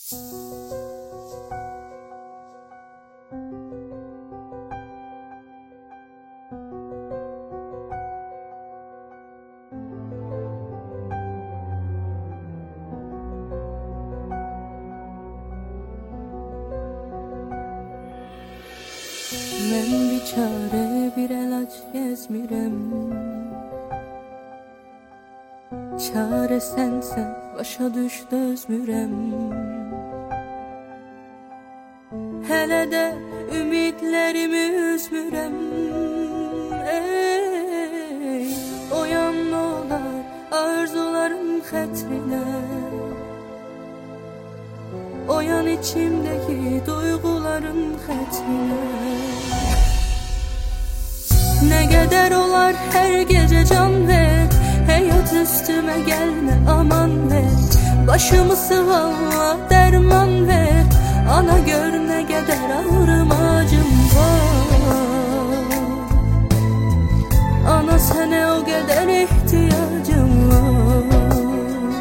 Mən biçare bir əlac gəzmirəm, çare sənsən, başa düş dözmürəm. Hələ də ümidlərimi üzmürəm. Ey, oyan olar arzularım xətrinə, oyan içimdəki duyğuların xətrinə. Nə qədər olar hər gecə can ver, həyat üstümə gəlmə aman ver. Başımı sığalla dərman ver, ana gör nə qədər ağrım acım var. Ana sənə o qədər ehtiyacım var.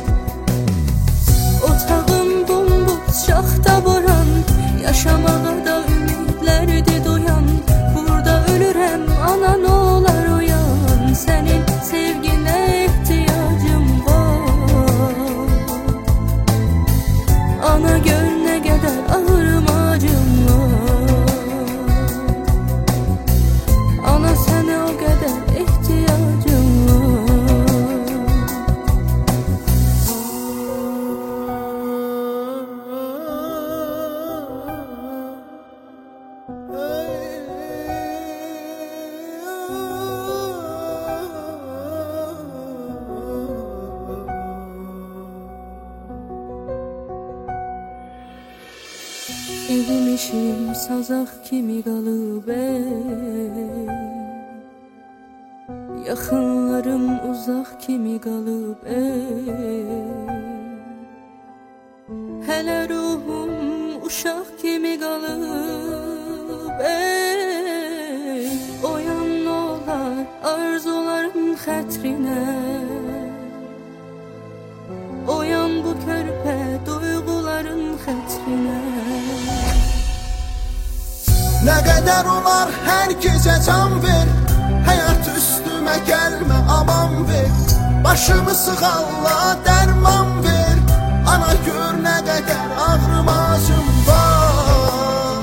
Otağım bombuz, şaxta boran, yaşamağa da ümidlərdi doyan. Burada ölürəm, ana nə olar uyan, sənin sevginə ehtiyacım var. Ana gör nə qədər ağrım acım var. Ana sənə o qədər ehtiyacım Evim işim sazaq kimi qalıb ey, yaxınlarım uzaq kimi qalıb ey. Hələ ruhum uşaq kimi qalıb ey, oyan olar arzularım xətrinə, oyan bu körpə duyğuların xətrinə. Nə qədər olar hər gecə can ver, həyat üstümə gəlmə aman ver. Başımı sığalla dərman ver, ana gör nə qədər ağrım acım var.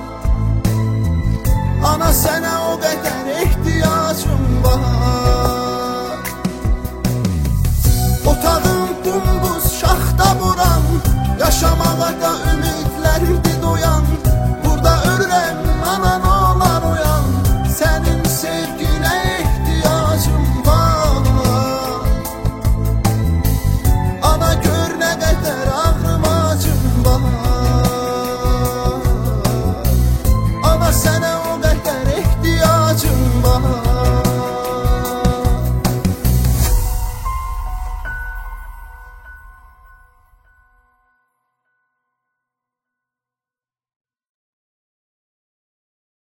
Ana sənə o qədər ehtiyacım var. Otağım bombuz, şaxta boran, yaşamağa da